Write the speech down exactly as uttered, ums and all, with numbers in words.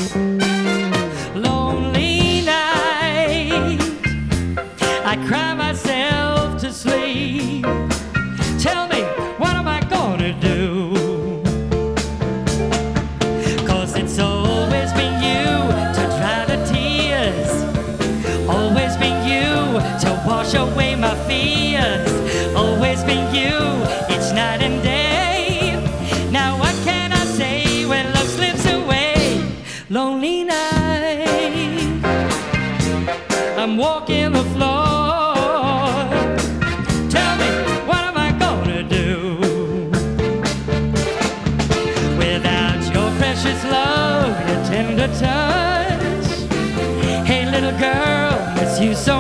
Lonely night, I cry myself to sleep. Tell me, what am I gonna do? 'Cause it's always been you to dry the tears, always been you to wash away my fears, always been you, it's night and day. Now what can I say when love slips away? Lonely night, I'm walking the floor. Tell me, what am I gonna do without your precious love, your tender touch? Hey little girl, miss you so